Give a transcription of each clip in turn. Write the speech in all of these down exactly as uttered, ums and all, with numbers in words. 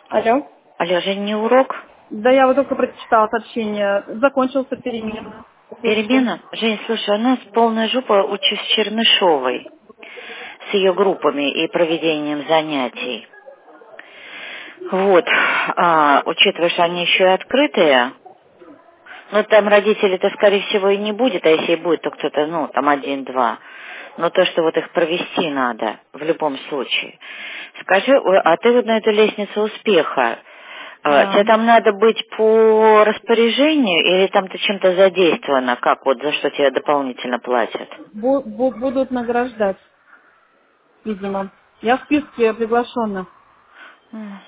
Алло. Алло, Жень, не урок? Да я вот только прочитала сообщение. Закончился перемена. Слушаю. Перемена? Жень, слушай, у нас полная жопа учусь с Чернышовой, с ее группами и проведением занятий. Вот, а, учитывая, что они еще и открытые, ну там родителей-то, скорее всего, и не будет, а если и будет, то кто-то, ну, там один-два. Но то, что вот их провести надо, в любом случае. Скажи, ой, а ты вот на эту лестницу успеха, э, Да. тебе там надо быть по распоряжению или там ты чем-то задействована, как вот за что тебе дополнительно платят? Бу- бу- будут награждать, видимо. Я в списке приглашенных. М.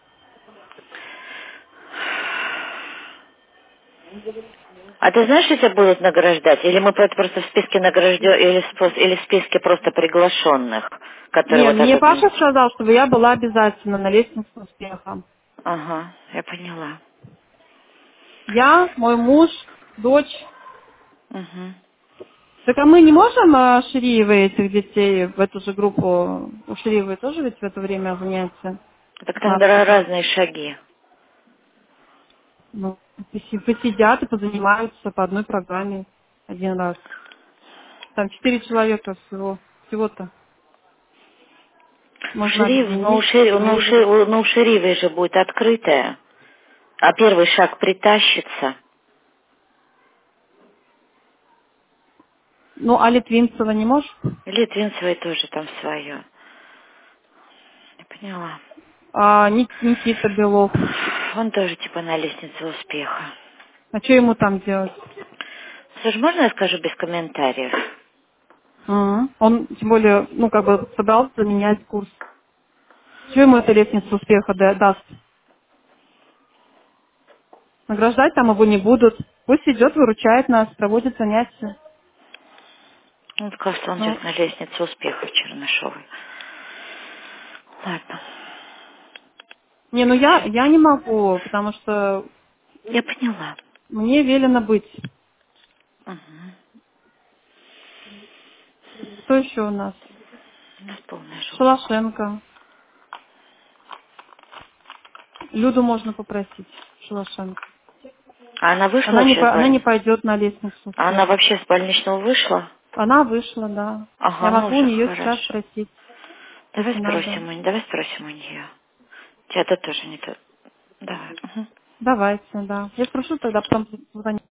А ты знаешь, что тебя будут награждать? Или мы это просто в списке награжден, или, в спос- или в списке просто приглашенных, которые Не, вот так мне вот... м, Паша сказал, чтобы я была обязательно на лестнице успеха. Ага, я поняла. Я, мой муж, дочь. Угу. Так а мы не можем а, Шириевой этих детей в эту же группу? У Шириевой тоже ведь в это время занятия? Так там пятнадцать. да, разные шаги. Ну, поси- посидят и позанимаются по одной программе один раз. Там четыре человека всего, всего-то. Можно Шериф, ну, у объединить, Шери- ну, у приедут. Шери- у- ну, у Шерифа же будет открытая, а первый шаг притащится. Ну, а Литвинцева не можешь? Литвинцевой тоже там свое. Я поняла. А Ник- Никита Белов. Он тоже типа на лестнице успеха. А что ему там делать? Слушай, можно я скажу без комментариев? М. Он, тем более, ну, как бы собрался менять курс. Что ему эта лестница успеха да- даст? Награждать там его не будут. Пусть идет, выручает нас, проводит занятия. Ну, кажется, он Ну, сейчас на лестнице успеха в Чернышовой. Ладно. не, ну я, я не могу, потому что Я поняла. мне велено быть. Угу. Кто еще у нас? У нас полная жопа. Шалашенко. Люду можно попросить. Шалашенко. А она вышла Она не, вообще с по- она не больницы? пойдет на лестницу А она успеха. вообще с больничного вышла? Она вышла, да. Я Ага, ну могу у уже нее сейчас хорошо. спросить, Давай если надо. спросим у нее, давай спросим у нее. Тебя-то тоже не то. Давай. Мгм. Давайте, да. Я спрошу тогда, потом позвоню.